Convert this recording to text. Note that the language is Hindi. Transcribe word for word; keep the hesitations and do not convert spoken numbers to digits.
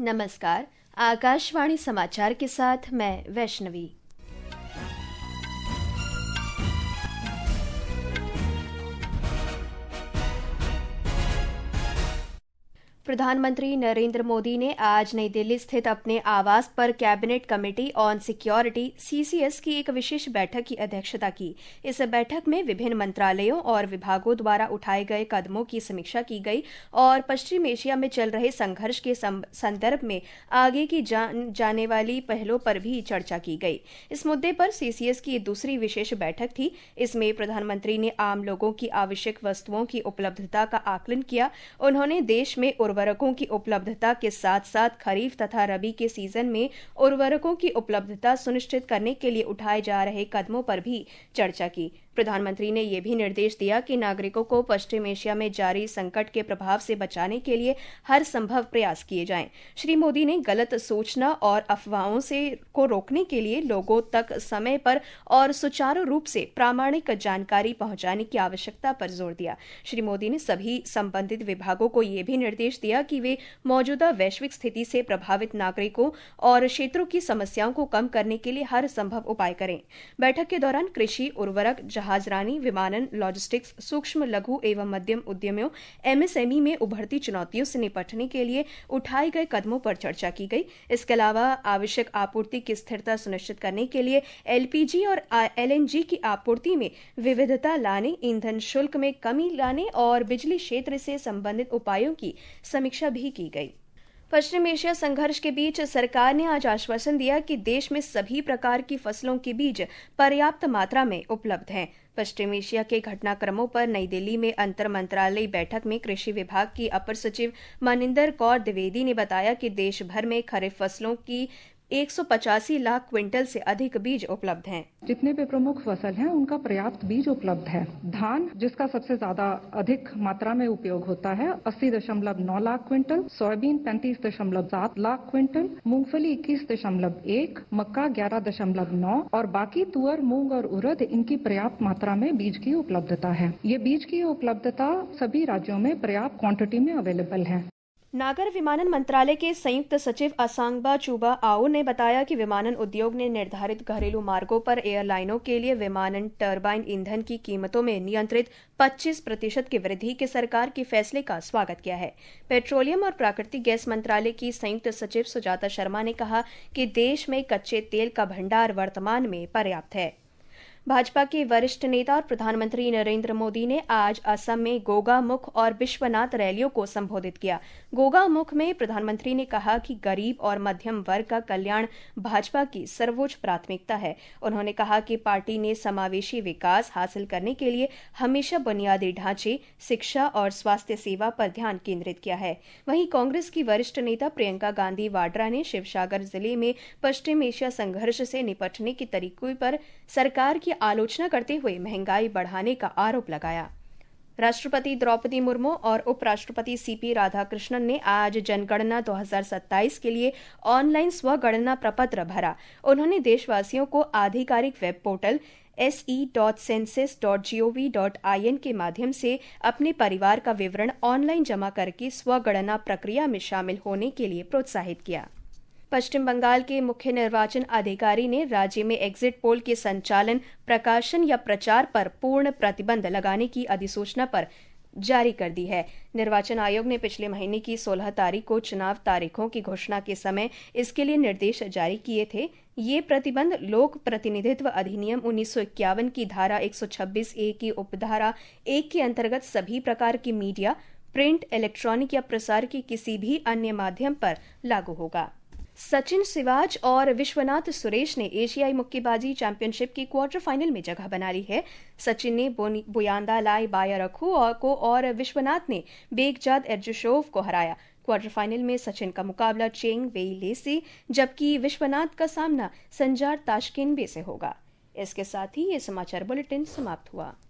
नमस्कार। आकाशवाणी समाचार के साथ मैं वैष्णवी। प्रधानमंत्री नरेंद्र मोदी ने आज नई दिल्ली स्थित अपने आवास पर cabinet committee on security CCS की एक विशेष बैठक की अध्यक्षता की। इस बैठक में विभिन्न मंत्रालयों और विभागों द्वारा उठाए गए कदमों की समीक्षा की गई और पश्चिम एशिया में चल रहे संघर्ष के संदर्भ में आगे की जा, जाने वाली पहलों पर भी चर्चा की गई। इस मुद्दे पर सीसीएस की दूसरी विशेष बैठक थी। इसमें प्रधानमंत्री ने आम लोगों की आवश्यक वस्तुओं की उपलब्धता का आकलन किया। उन्होंने देश में उर्वरकों की उपलब्धता के साथ साथ खरीफ तथा रबी के सीजन में उर्वरकों की उपलब्धता सुनिश्चित करने के लिए उठाए जा रहे कदमों पर भी चर्चा की। प्रधानमंत्री ने यह भी निर्देश दिया कि नागरिकों को पश्चिम एशिया में जारी संकट के प्रभाव से बचाने के लिए हर संभव प्रयास किए जाएं। श्री मोदी ने गलत सूचना और अफवाहों से को रोकने के लिए लोगों तक समय पर और सुचारू रूप से प्रामाणिक जानकारी पहुंचाने की आवश्यकता पर जोर दिया। श्री मोदी ने सभी संबंधित विभागों को यह भी निर्देश दिया कि वे मौजूदा वैश्विक स्थिति से प्रभावित नागरिकों और क्षेत्रों की समस्याओं को कम करने के लिए हर संभव उपाय करें। बैठक के दौरान कृषि, उर्वरक, जहाजरानी, विमानन, लॉजिस्टिक्स, सूक्ष्म लघु एवं मध्यम उद्यमियों एमएसएमई में उभरती चुनौतियों से निपटने के लिए उठाए गए कदमों पर चर्चा की गई। इसके अलावा आवश्यक आपूर्ति की स्थिरता सुनिश्चित करने के लिए एलपीजी और एलएनजी की आपूर्ति में विविधता लाने, ईंधन शुल्क में कमी लाने और बिजली क्षेत्र से संबंधित उपायों की समीक्षा भी की गई। पश्चिम एशिया संघर्ष के बीच सरकार ने आज आश्वासन दिया कि देश में सभी प्रकार की फसलों के बीज पर्याप्त मात्रा में उपलब्ध हैं। पश्चिम एशिया के घटनाक्रमों पर नई दिल्ली में अंतर मंत्रालयी बैठक में कृषि विभाग की अपर सचिव मनिंदर कौर द्विवेदी ने बताया कि देश भर में खरीफ फसलों की एक सौ पचासी लाख क्विंटल से अधिक बीज उपलब्ध हैं। जितने भी प्रमुख फसल हैं उनका पर्याप्त बीज उपलब्ध है। धान, जिसका सबसे ज्यादा अधिक मात्रा में उपयोग होता है, अस्सी दशमलव नौ लाख क्विंटल, सोयाबीन पैंतीस दशमलव सात लाख क्विंटल, मूंगफली इक्कीस दशमलव एक, मक्का ग्यारह दशमलव नौ और बाकी तुअर, मूंग और उड़द, इनकी पर्याप्त मात्रा में बीज की उपलब्धता है। ये बीज की उपलब्धता सभी राज्यों में पर्याप्त क्वांटिटी में अवेलेबल है। नागर विमानन मंत्रालय के संयुक्त सचिव असांगबा चुबा आओ ने बताया कि विमानन उद्योग ने निर्धारित घरेलू मार्गों पर एयरलाइनों के लिए विमानन टरबाइन ईंधन की कीमतों में नियंत्रित पच्चीस प्रतिशत की वृद्धि के सरकार के फैसले का स्वागत किया है। पेट्रोलियम और प्राकृतिक गैस मंत्रालय की संयुक्त सचिव सुजाता शर्मा ने कहा कि देश में कच्चे तेल का भंडार वर्तमान में पर्याप्त है। भाजपा के वरिष्ठ नेता और प्रधानमंत्री नरेंद्र मोदी ने आज असम में गोगामुख और विश्वनाथ रैलियों को संबोधित किया। गोगामुख में प्रधानमंत्री ने कहा कि गरीब और मध्यम वर्ग का कल्याण भाजपा की सर्वोच्च प्राथमिकता है। उन्होंने कहा कि पार्टी ने समावेशी विकास हासिल करने के लिए हमेशा बुनियादी ढांचे, शिक्षा और स्वास्थ्य सेवा पर ध्यान केंद्रित किया है। वहीं कांग्रेस की वरिष्ठ नेता प्रियंका गांधी वाड्रा ने शिवसागर जिले में पश्चिम एशिया संघर्ष से निपटने के तरीकों पर सरकार की आलोचना करते हुए महंगाई बढ़ाने का आरोप लगाया। राष्ट्रपति द्रौपदी मुर्मू और उपराष्ट्रपति सीपी राधाकृष्णन ने आज जनगणना दो हज़ार सत्ताईस के लिए ऑनलाइन स्वगणना प्रपत्र भरा। उन्होंने देशवासियों को आधिकारिक web portal S E dot census dot G O V dot I N के माध्यम से अपने परिवार का विवरण ऑनलाइन जमा करके स्वगणना प्रक्रिया में शामिल होने के लिए प्रोत्साहित किया। पश्चिम बंगाल के मुख्य निर्वाचन अधिकारी ने राज्य में एग्जिट पोल के संचालन, प्रकाशन या प्रचार पर पूर्ण प्रतिबंध लगाने की अधिसूचना पर जारी कर दी है। निर्वाचन आयोग ने पिछले महीने की सोलह तारीख को चुनाव तारीखों की घोषणा के समय इसके लिए निर्देश जारी किए थे। ये प्रतिबंध लोक प्रतिनिधित्व अधिनियम उन्नीस सौ इक्यावन की धारा एक सौ छब्बीस ए की उपधारा एक के अंतर्गत सभी प्रकार की मीडिया, प्रिंट, इलेक्ट्रॉनिक या प्रसार के किसी भी अन्य माध्यम पर लागू होगा। सचिन सिवाच और विश्वनाथ सुरेश ने एशियाई मुक्केबाजी चैंपियनशिप की क्वार्टर फाइनल में जगह बना ली है। सचिन ने बुयांदालाई बायारखू को और विश्वनाथ ने बेगजाद एर्जुशोव को हराया। क्वार्टर फाइनल में सचिन का मुकाबला चेंग वेई ले से, जबकि विश्वनाथ का सामना संजार ताशकेनबे से होगा। इसके साथ ही ये समाचार बुलेटिन समाप्त हुआ।